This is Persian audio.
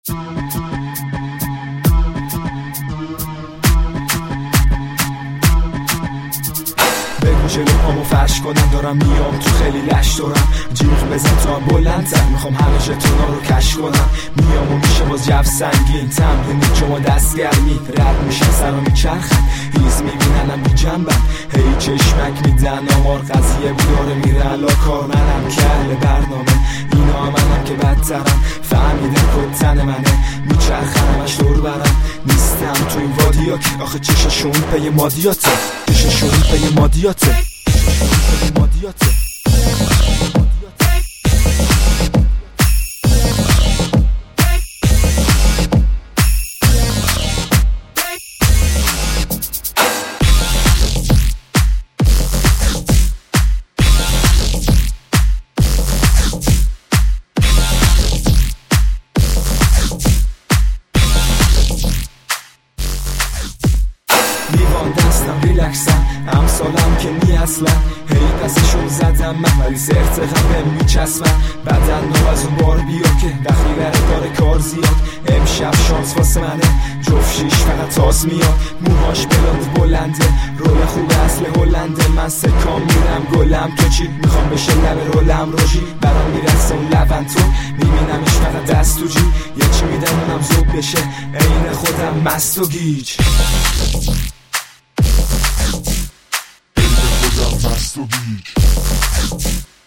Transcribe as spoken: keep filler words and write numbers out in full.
بگو جلو پامو فرش کنم، دارم میام تو خیلی لش دارم، جیغ بزن تا بلندتر، میخوام همه ژتونا رو کش کنم. میام و میشه باز جو سنگین، تمرین جمعه دستگرمی، رد میشن سرا میچرخن، هیز میبیننم بی جنبم، هی چشمک میدن آمار، قضیه بود داره میره علا کار. منم که اهل برنامه، اینا منم که بدترم، فهمیدن کتن منه، میچرخنم اش دور برم، نیستم تو این وادیات، آخه چششون پی مادیاته، چششون پی مادیاته، چششون پی مادیاته. لیوان دستم ریلکسم، امثالم که نی اصلا، هی پسشون زدم من ولی سرت غمه میچسبم، بدن نو از اون بار بیا که دخیره داره کار زیاد، امشب شانس واسه منه، جفت شیش فقط تاز میاد، موهاش بلند بلنده، رول خوب اصل هلنده، من سکام میرم گلم، تو چی میخوام بشه لب رولم روژی، برام میرسه اون لبن تو، میبینمش فقط دست تو جی، یه چی میدم اونم زوب بشه، عین خودم مست و گیج. مست و گیج